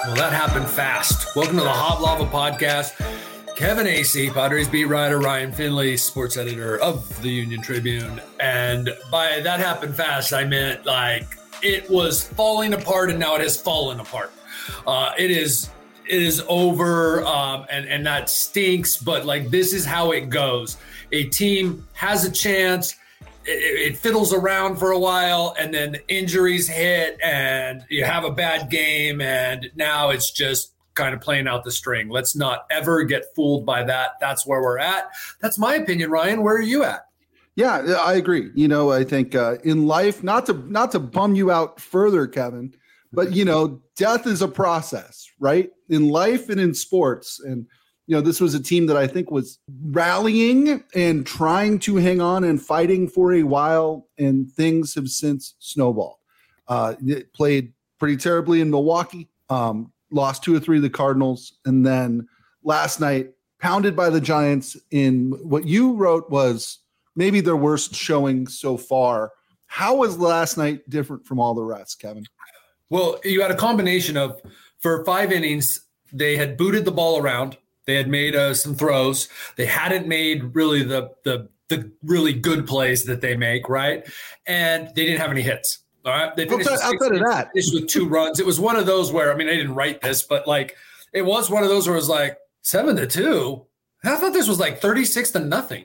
Well, that happened fast. Welcome to the Hot Lava Podcast. Kevin Acee, Padres beat writer, Ryan Finley, sports editor of the Union Tribune. And by that happened fast, I meant like it was falling apart and now it has fallen apart. It is over and that stinks, but like this is how it goes. A team has a chance. It fiddles around for a while and then injuries hit and you have a bad game and now it's just kind of playing out the string. Let's not ever get fooled by that. That's where we're at. That's my opinion, Ryan. Where are you at? Yeah, I agree. You know, I think in life, not to bum you out further, Kevin, but you know, death is a process, right? In life and in sports. And you know, this was a team that I think was rallying and trying to hang on and fighting for a while, and things have since snowballed. It played pretty terribly in Milwaukee, lost 2 or 3 of the Cardinals, and then last night pounded by the Giants in what you wrote was maybe their worst showing so far. How was last night different from all the rest, Kevin? Well, you had a combination of, for 5 innings, they had booted the ball around. They had made some throws. They hadn't made really the really good plays that they make, right? And they didn't have any hits. All right. They finished with 2 runs. It was one of those where, I mean, I didn't write this, but like it was one of those where it was like 7-2. I thought this was like 36-0.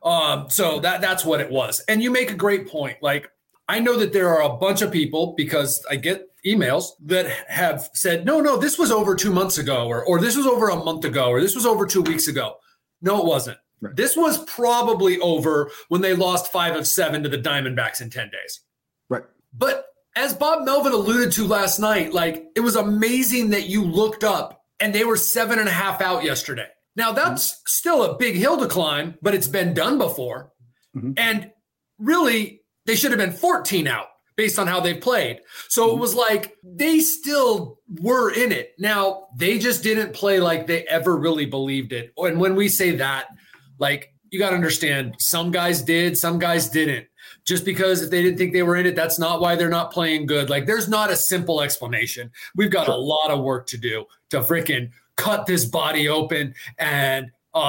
So that's what it was. And you make a great point. Like, I know that there are a bunch of people, because I get emails, that have said, no, this was over 2 months ago, or this was over a month ago, or this was over 2 weeks ago. No, it wasn't. Right. This was probably over when they lost 5 of 7 to the Diamondbacks in 10 days. Right. But as Bob Melvin alluded to last night, like it was amazing that you looked up and they were 7.5 out yesterday. Now that's still a big hill to climb, but it's been done before. Mm-hmm. And really, they should have been 14 out based on how they've played. So it was like they still were in it. Now, they just didn't play like they ever really believed it. And when we say that, like, you got to understand, some guys did, some guys didn't. Just because if they didn't think they were in it, that's not why they're not playing good. Like, there's not a simple explanation. We've got a lot of work to do to freaking cut this body open and,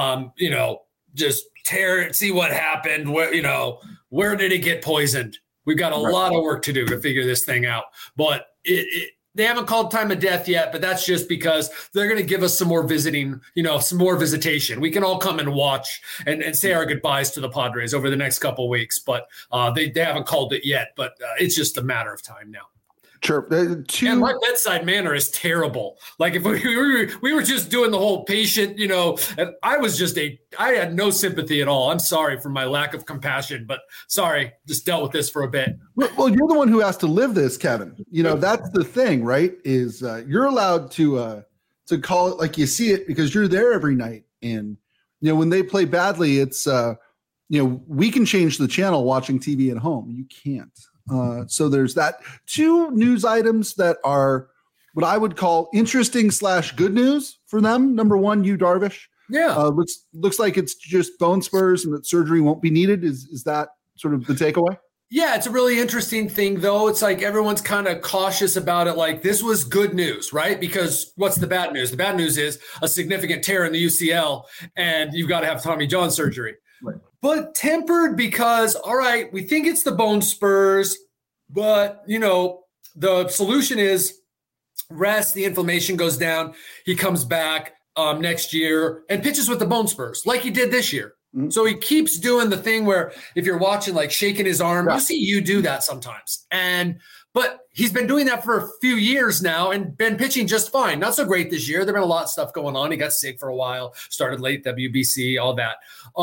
just tear it, see what happened. Where did it get poisoned? We've got a lot of work to do to figure this thing out. But they haven't called time of death yet, but that's just because they're going to give us some more visiting, some more visitation. We can all come and watch and say our goodbyes to the Padres over the next couple of weeks. But they haven't called it yet, but it's just a matter of time now. Sure. And my bedside manner is terrible. Like if we were just doing the whole patient, and I had no sympathy at all. I'm sorry for my lack of compassion, but sorry, just dealt with this for a bit. Well, you're the one who has to live this, Kevin. That's the thing, right? Is you're allowed to call it like you see it because you're there every night. And, when they play badly, it's, we can change the channel watching TV at home. You can't. So there's that. 2 news items that are what I would call interesting / good news for them. Number one, Yu Darvish. Yeah. Looks like it's just bone spurs and that surgery won't be needed. Is that sort of the takeaway? Yeah, it's a really interesting thing, though. It's like everyone's kind of cautious about it. Like, this was good news, right? Because what's the bad news? The bad news is a significant tear in the UCL, and you've got to have Tommy John surgery. Right. But tempered because, all right, we think it's the bone spurs, but, the solution is rest, the inflammation goes down, he comes back next year and pitches with the bone spurs like he did this year. Mm-hmm. So he keeps doing the thing where if you're watching, like shaking his arm, you see you do that sometimes. But he's been doing that for a few years now and been pitching just fine. Not so great this year. There's been a lot of stuff going on. He got sick for a while, started late WBC, all that.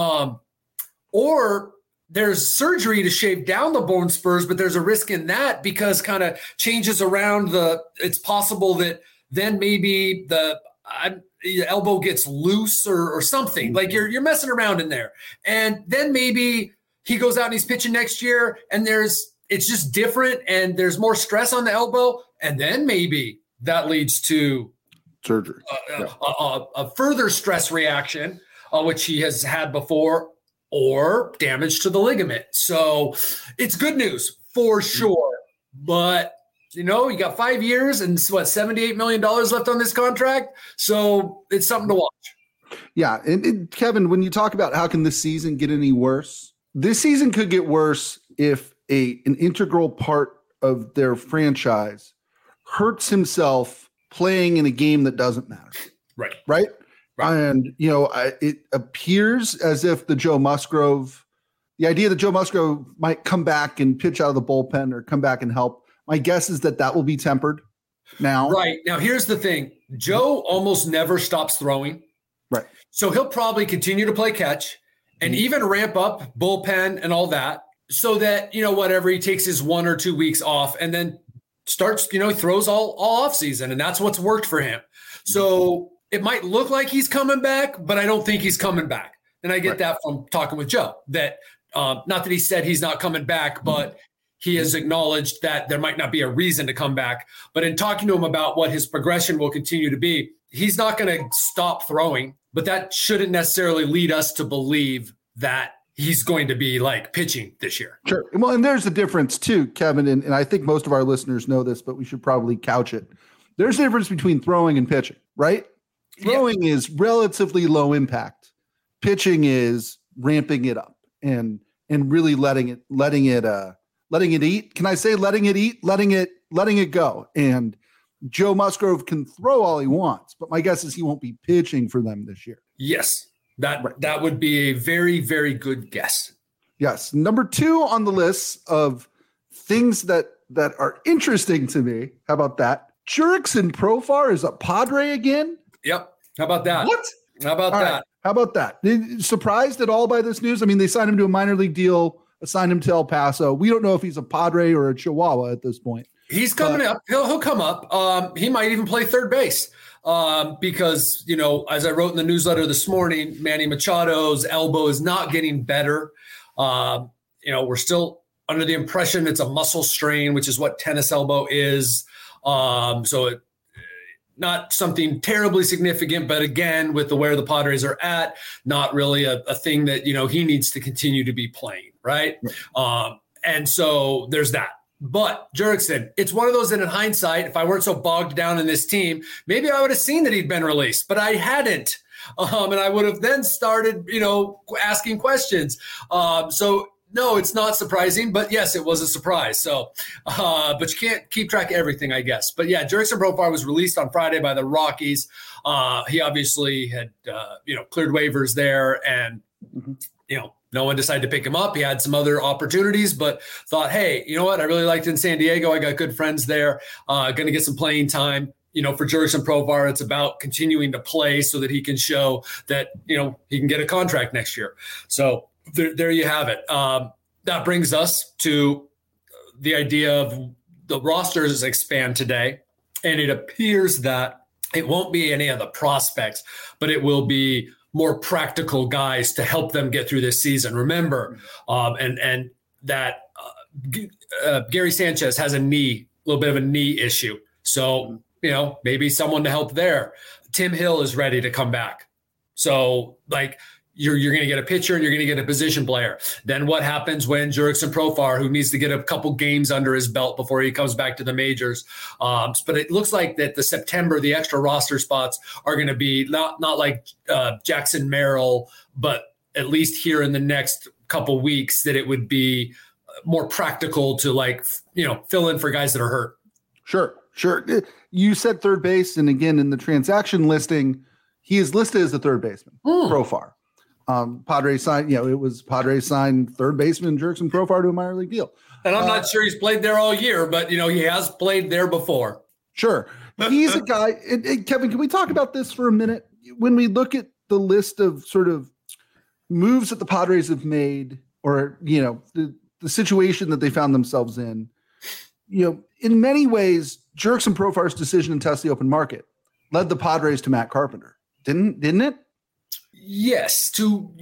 Or there's surgery to shave down the bone spurs, but there's a risk in that because kind of changes around it's possible that then maybe the elbow gets loose or something. Like you're messing around in there. And then maybe he goes out and he's pitching next year and it's just different and there's more stress on the elbow. And then maybe that leads to surgery, a further stress reaction, which he has had before, or damage to the ligament. So it's good news for sure. But You know, you got 5 years and what, $78 million left on this contract. So it's something to watch. Yeah. And Kevin, when you talk about how can this season get any worse, this season could get worse if an integral part of their franchise hurts himself playing in a game that doesn't matter. Right. Right. And, you know, it appears as if the idea that Joe Musgrove might come back and pitch out of the bullpen or come back and help. My guess is that will be tempered now. Right. Now, here's the thing. Joe almost never stops throwing. Right. So he'll probably continue to play catch and even ramp up bullpen and all that so that, you know, whatever, he takes his 1 or 2 weeks off and then starts, you know, he throws all off season, and that's what's worked for him. So it might look like he's coming back, but I don't think he's coming back. And I get that from talking with Joe, that not that he said he's not coming back, but he has acknowledged that there might not be a reason to come back. But in talking to him about what his progression will continue to be, he's not going to stop throwing, but that shouldn't necessarily lead us to believe that he's going to be like pitching this year. Sure. Well, and there's a difference too, Kevin, and I think most of our listeners know this, but we should probably couch it. There's a difference between throwing and pitching, right? Throwing is relatively low impact. Pitching is ramping it up and really letting it eat. Can I say letting it eat, letting it go? And Joe Musgrove can throw all he wants, but my guess is he won't be pitching for them this year. Yes. That would be a very, very good guess. Yes. Number 2 on the list of things that are interesting to me. How about that? Jurickson Profar is a Padre again? Yep. How about that? What? How about that? Right. How about that? Surprised at all by this news? I mean, they signed him to a minor league deal, assigned him to El Paso. We don't know if he's a Padre or a Chihuahua at this point. He's coming up. He'll come up. He might even play third base because, you know, as I wrote in the newsletter this morning, Manny Machado's elbow is not getting better. You know, we're still under the impression it's a muscle strain, which is what tennis elbow is. So it not something terribly significant, but again, with where the Padres are at, not really a thing that, you know, he needs to continue to be playing. Right. And so there's that. But Jurickson, it's one of those that in hindsight, if I weren't so bogged down in this team, maybe I would have seen that he'd been released, but I hadn't. And I would have then started, you know, asking questions. So no, it's not surprising, but yes, it was a surprise. So, but you can't keep track of everything, I guess. But yeah, Jurickson Profar was released on Friday by the Rockies. He obviously had, you know, cleared waivers there and, you know, no one decided to pick him up. He had some other opportunities, but thought, hey, you know what? I really liked it in San Diego. I got good friends there. Going to get some playing time. You know, for Jurickson Profar, it's about continuing to play so that he can show that, you know, he can get a contract next year. So there you have it. That brings us to the idea of the rosters expand today. And it appears that it won't be any of the prospects, but it will be more practical guys to help them get through this season. Remember, and that Gary Sanchez has a little bit of a knee issue. So, you know, maybe someone to help there. Tim Hill is ready to come back. So like you're going to get a pitcher and you're going to get a position player. Then what happens when Jurickson Profar, who needs to get a couple games under his belt before he comes back to the majors? But it looks like that the extra roster spots are going to be not like Jackson Merrill, but at least here in the next couple weeks that it would be more practical to, like, you know, fill in for guys that are hurt. Sure. You said third base. And again, in the transaction listing, he is listed as the third baseman, Profar. Padres signed, you know, it was Padres signed third baseman Jurickson Profar to a minor league deal. And I'm not sure he's played there all year, but, you know, he has played there before. Sure. He's a guy. Kevin, can we talk about this for a minute? When we look at the list of sort of moves that the Padres have made, or, you know, the situation that they found themselves in, you know, in many ways, Jurickson Profar's decision to test the open market led the Padres to Matt Carpenter. Didn't it? Yes.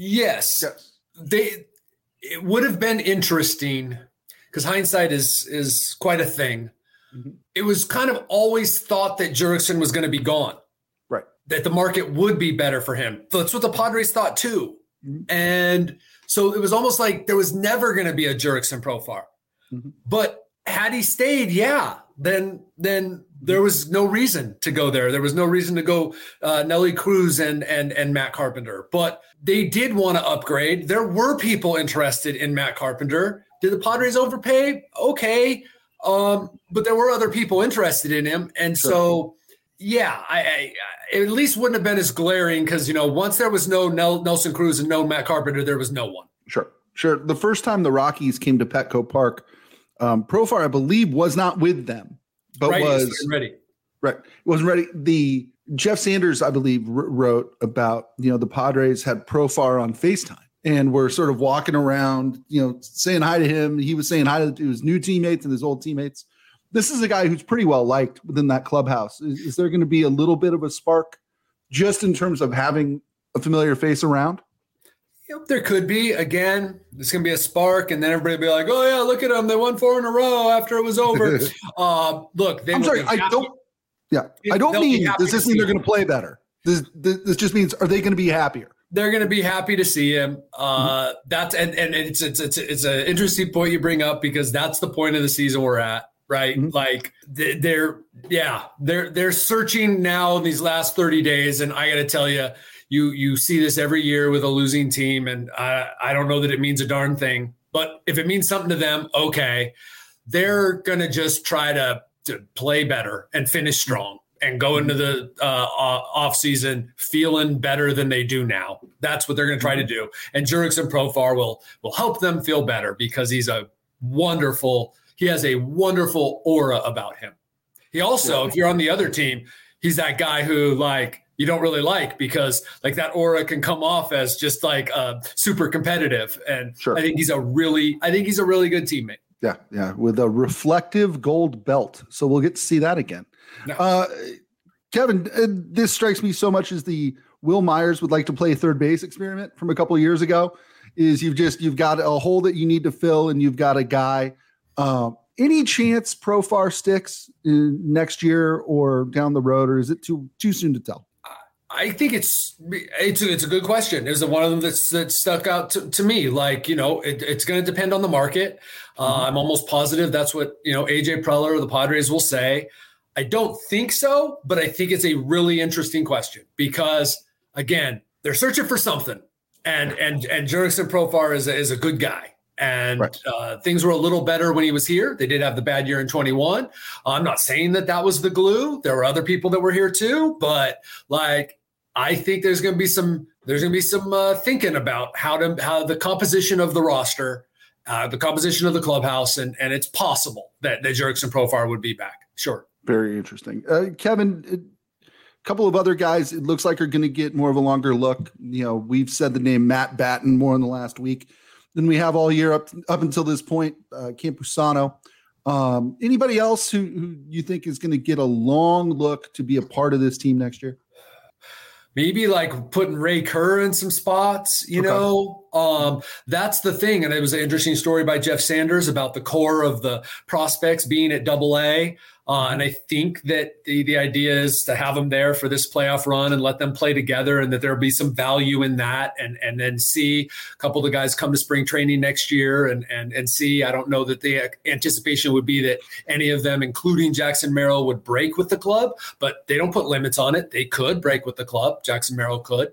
It would have been interesting because hindsight is quite a thing. Mm-hmm. It was kind of always thought that Jurickson was going to be gone, right? That the market would be better for him. That's what the Padres thought too. Mm-hmm. And so it was almost like there was never going to be a Jurickson Profar. Mm-hmm. But had he stayed, then there was no reason to go there. There was no reason to go Nelly Cruz and Matt Carpenter. But they did want to upgrade. There were people interested in Matt Carpenter. Did the Padres overpay? Okay. But there were other people interested in him. And so, yeah, I at least wouldn't have been as glaring because, once there was no Nelson Cruz and no Matt Carpenter, there was no one. Sure. The first time the Rockies came to Petco Park, Profar, I believe, was not with them, but wasn't ready. Right. Wasn't ready. The Jeff Sanders, I believe, wrote about, the Padres had Profar on FaceTime and were sort of walking around, saying hi to him. He was saying hi to his new teammates and his old teammates. This is a guy who's pretty well liked within that clubhouse. Is there going to be a little bit of a spark just in terms of having a familiar face around? There could be. Again, there's going to be a spark, and then everybody will be like, oh, yeah, look at them. They won 4 in a row after it was over. Look, I'm sorry. I don't mean, does this mean they're going to play better? This just means, are they going to be happier? They're going to be happy to see him. That's and it's an interesting point you bring up because that's the point of the season we're at, right? Mm-hmm. Like they're searching now in these last 30 days, and I got to tell you. You see this every year with a losing team, and I don't know that it means a darn thing. But if it means something to them, okay. They're going to just try to play better and finish strong and go into the offseason feeling better than they do now. That's what they're going to try to do. And Jurickson Profar will help them feel better because he has a wonderful aura about him. He also, if you're on the other team, he's that guy who you don't really like because that aura can come off as just super competitive. And sure. I think he's a really good teammate. Yeah. With a reflective gold belt. So we'll get to see that again. No. Kevin, this strikes me so much as the Will Myers would like to play third base experiment from a couple of years ago is you've got a hole that you need to fill and you've got a guy. Any chance Profar sticks next year or down the road, or is it too soon to tell? I think it's a good question. There's one of them that stuck out to me. It's going to depend on the market. I'm almost positive that's what, AJ Preller or the Padres will say. I don't think so, but I think it's a really interesting question because, again, they're searching for something. And Jurickson Profar is a good guy. And right. Things were a little better when he was here. They did have the bad year in 21. I'm not saying that was the glue. There were other people that were here too, but I think there's going to be some thinking about how the composition of the roster, the composition of the clubhouse, and it's possible that Jurickson Profar would be back. Sure. Very interesting. Kevin, a couple of other guys it looks like are going to get more of a longer look. We've said the name Matt Batten more in the last week than we have all year up until this point. Campusano. Anybody else who you think is going to get a long look to be a part of this team next year? Maybe putting Ray Kerr in some spots, that's the thing. And it was an interesting story by Jeff Sanders about the core of the prospects being at AA. And I think that the idea is to have them there for this playoff run and let them play together and that there'll be some value in that. And then see a couple of the guys come to spring training next year and see, I don't know that the anticipation would be that any of them, including Jackson Merrill, would break with the club, but they don't put limits on it. They could break with the club. Jackson Merrill could.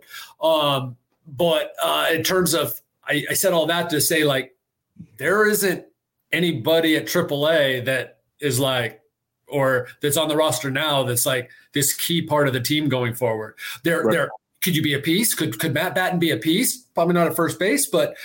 But in terms of, I said all that to say there isn't anybody at AAA that is or that's on the roster now that's this key part of the team going forward. There could you be a piece? Could Matt Batten be a piece? Probably not at first base, but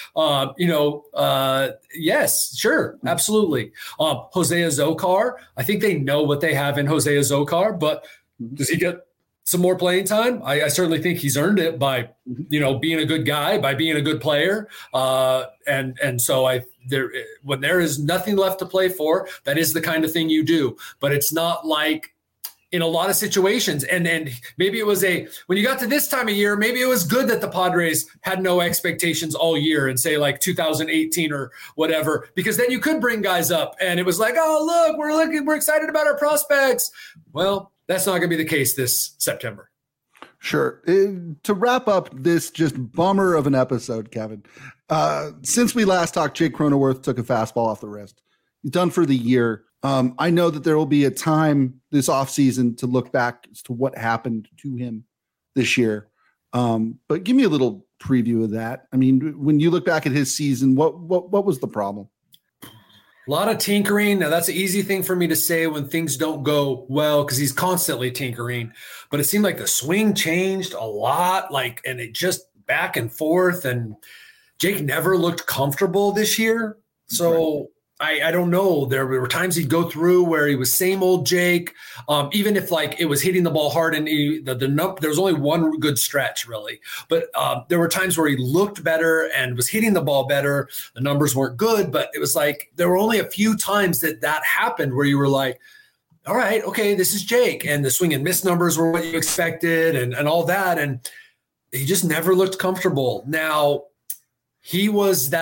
yes, sure, absolutely. Jose Azocar, I think they know what they have in Jose Azocar, but does he get some more playing time? I certainly think he's earned it by being a good guy, by being a good player, and so when there is nothing left to play for, that is the kind of thing you do. But it's not in a lot of situations, and maybe it was when you got to this time of year, maybe it was good that the Padres had no expectations all year and say 2018 or whatever, because then you could bring guys up and it was oh look, we're excited about our prospects. Well, that's not going to be the case this September. Sure. To wrap up this just bummer of an episode, Kevin, since we last talked, Jake Cronenworth took a fastball off the wrist. He's done for the year. I know that there will be a time this offseason to look back as to what happened to him this year. But give me a little preview of that. I mean, when you look back at his season, what was the problem? A lot of tinkering. Now, that's an easy thing for me to say when things don't go well because he's constantly tinkering. But it seemed like the swing changed a lot, and it just back and forth. And Jake never looked comfortable this year. So I don't know. There were times he'd go through where he was same old Jake, even if it was hitting the ball hard and there was only one good stretch really. But there were times where he looked better and was hitting the ball better. The numbers weren't good, but it was there were only a few times that happened where you were like, all right, okay, this is Jake. And the swing and miss numbers were what you expected and all that. And he just never looked comfortable. Now, he is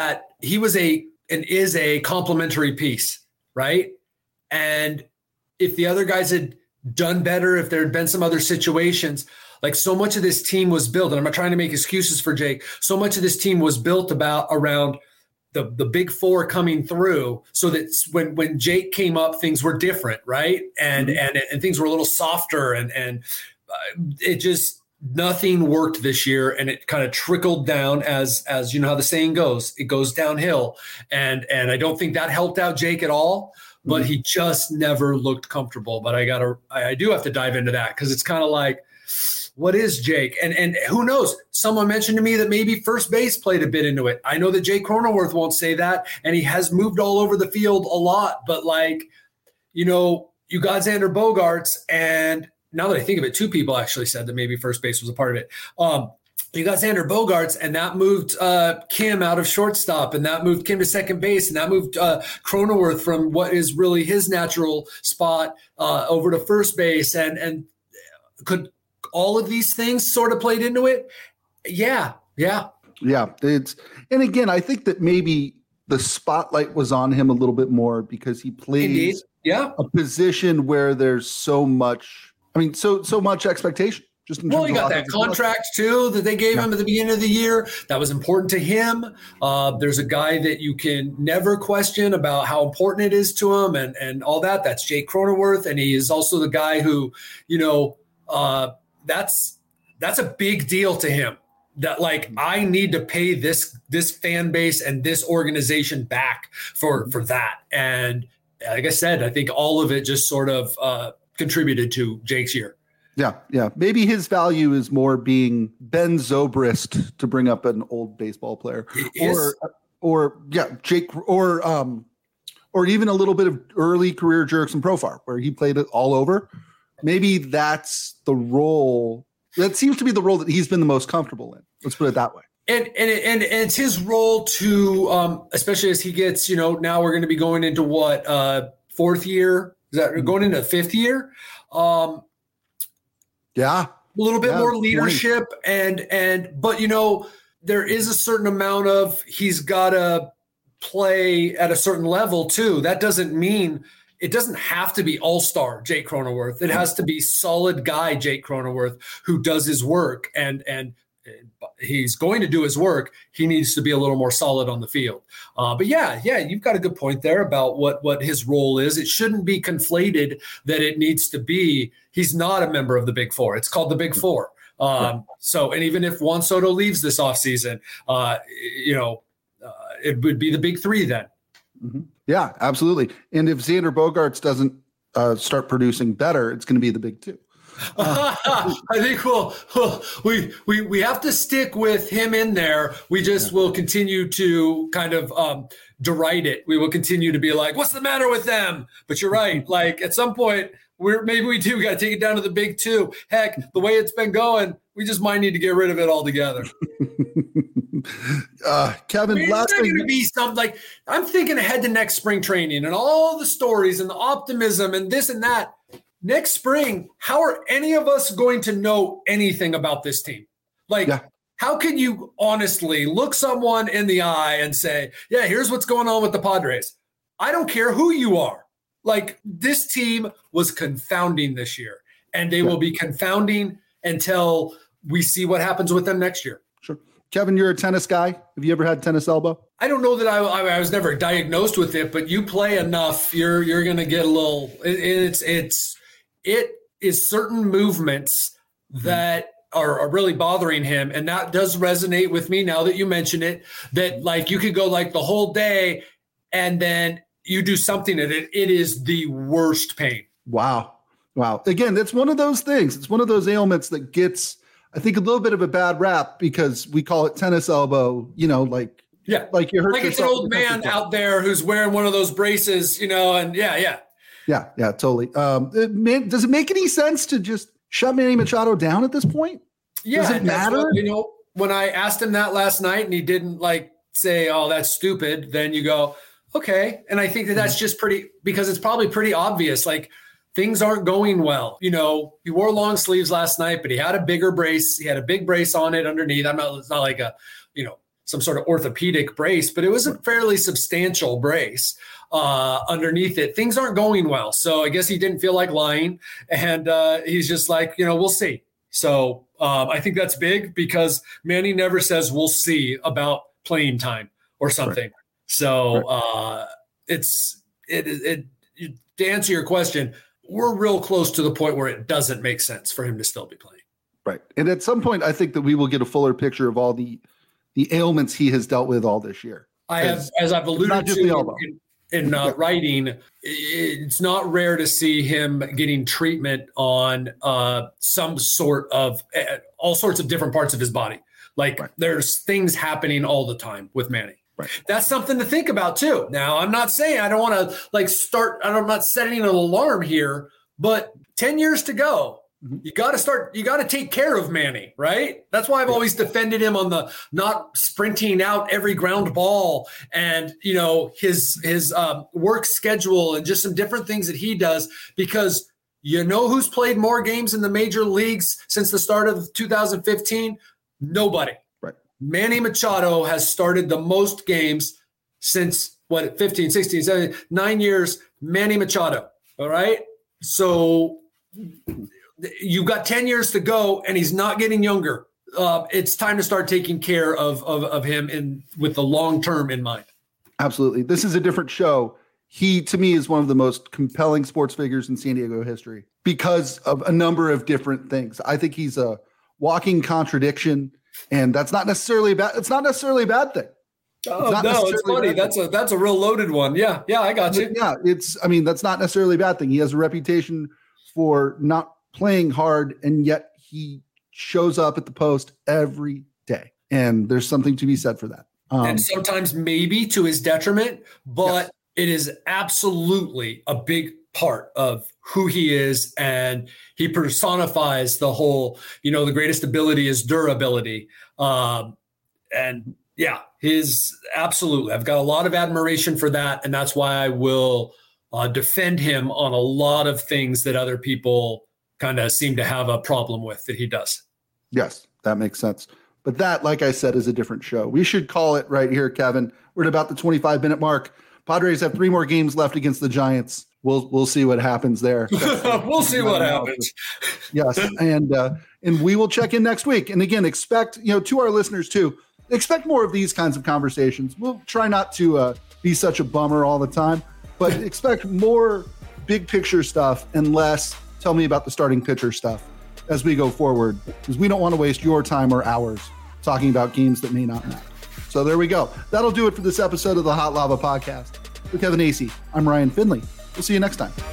a complementary piece, right? And if the other guys had done better, if there had been some other situations, so much of this team was built, and I'm not trying to make excuses for Jake, so much of this team was built around the big four coming through so that when Jake came up, things were different, right? And things were a little softer and it just, nothing worked this year, and it kind of trickled down as you know how the saying goes, it goes downhill. And I don't think that helped out Jake at all, but he just never looked comfortable. But I do have to dive into that because it's kind of what is Jake? And who knows? Someone mentioned to me that maybe first base played a bit into it. I know that Jake Cronenworth won't say that, and he has moved all over the field a lot, but you got Xander Bogaerts, and now that I think of it, two people actually said that maybe first base was a part of it. You got Xander Bogaerts, and that moved Kim out of shortstop, and that moved Kim to second base, and that moved Cronenworth from what is really his natural spot over to first base. And could all of these things sort of played into it? Yeah. And again, I think that maybe the spotlight was on him a little bit more because he plays a position where there's so much. So much expectation. Just in terms you got that contract too that they gave him at the beginning of the year. That was important to him. There's a guy that you can never question about how important it is to him and all that. That's Jake Cronenworth, and he is also the guy who, that's a big deal to him. That I need to pay this fan base and this organization back for that. And like I said, I think all of it just sort of contributed to Jake's year. Yeah. Maybe his value is more being Ben Zobrist, to bring up an old baseball player, or Jake, or even a little bit of early career Jurickson Profar, where he played it all over. Maybe that's the role. That seems to be the role that he's been the most comfortable in. Let's put it that way. And it's his role to, especially as he gets, now we're going to be going into fourth year. Is that going into fifth year? A little bit more leadership 20. But there is a certain amount of he's got to play at a certain level too. That doesn't mean it doesn't have to be all-star Jake Cronenworth. It has to be solid guy Jake Cronenworth who does his work and he's going to do his work. He needs to be a little more solid on the field. But you've got a good point there about what his role is. It shouldn't be conflated that it needs to be. He's not a member of the Big Four. It's called the Big Four. And even if Juan Soto leaves this offseason, it would be the Big Three then. Mm-hmm. Yeah, absolutely. And if Xander Bogaerts doesn't start producing better, it's going to be the Big Two. I think we have to stick with him in there. We just will continue to kind of deride it. We will continue to be like, what's the matter with them? But you're right. At some point, maybe we do got to take it down to the Big Two. Heck, the way it's been going, we just might need to get rid of it altogether. Kevin, last thing to be something I'm thinking ahead to next spring training and all the stories and the optimism and this and that. Next spring, how are any of us going to know anything about this team? How can you honestly look someone in the eye and say, yeah, here's what's going on with the Padres? I don't care who you are. This team was confounding this year, and they will be confounding until we see what happens with them next year. Sure. Kevin, you're a tennis guy. Have you ever had tennis elbow? I don't know that I was never diagnosed with it, but you play enough, you're going to get a little. It is certain movements that are really bothering him, and that does resonate with me now that you mention it. That like you could go like the whole day, and then you do something and it is the worst pain. Wow. Again, it's one of those things. It's one of those ailments that gets, I think, a little bit of a bad rap because we call it tennis elbow. Like you hurt like it's an old man out there who's wearing one of those braces, and yeah, totally. Does it make any sense to just shut Manny Machado down at this point? Yeah, does it matter? When I asked him that last night and he didn't say, "Oh, that's stupid," then you go, okay. And I think that's just because it's probably pretty obvious. Like things aren't going well. He wore long sleeves last night, but he had a bigger brace. He had a big brace on it underneath. It's not like some sort of orthopedic brace, but it was a fairly substantial brace underneath it. Things aren't going well. So I guess he didn't feel like lying. And he's just like, we'll see. So I think that's big because Manny never says we'll see about playing time or something. Right. So to answer your question, we're real close to the point where it doesn't make sense for him to still be playing. Right. And at some point, I think that we will get a fuller picture of all the ailments he has dealt with all this year. As I've alluded to in writing, it's not rare to see him getting treatment on some sort of all sorts of different parts of his body. There's things happening all the time with Manny. Right. That's something to think about too. Now, I'm not saying I don't want to I'm not setting an alarm here, but 10 years to go. Mm-hmm. You got to take care of Manny, right? That's why I've always defended him on the not sprinting out every ground ball and, his work schedule and just some different things that he does, because who's played more games in the major leagues since the start of 2015? Nobody. Manny Machado has started the most games since 15, 16, 17, 9 years, Manny Machado. All right. So you've got 10 years to go and he's not getting younger. It's time to start taking care of him with the long term in mind. Absolutely. This is a different show. He, to me, is one of the most compelling sports figures in San Diego history because of a number of different things. I think he's a walking contradiction. And that's not necessarily bad. It's not necessarily a bad thing. Oh, no, it's funny. That's a real loaded one. Yeah, I got you. Yeah, that's not necessarily a bad thing. He has a reputation for not playing hard, and yet he shows up at the post every day. And there's something to be said for that. And sometimes maybe to his detriment, but It is absolutely a big part of who he is, and he personifies the whole, the greatest ability is durability. And yeah, absolutely. I've got a lot of admiration for that. And that's why I will defend him on a lot of things that other people kind of seem to have a problem with that he does. Yes, that makes sense. But that, like I said, is a different show. We should call it right here, Kevin. We're at about the 25-minute mark. Padres have 3 more games left against the Giants. We'll see what happens there. We'll see what happens. Yes, and we will check in next week. And again, expect, to our listeners too, expect more of these kinds of conversations. We'll try not to be such a bummer all the time, but expect more big picture stuff and less tell me about the starting pitcher stuff as we go forward, because we don't want to waste your time or ours talking about games that may not matter. So there we go. That'll do it for this episode of the Hot Lava Podcast. For Kevin Acee, I'm Ryan Finley. We'll see you next time.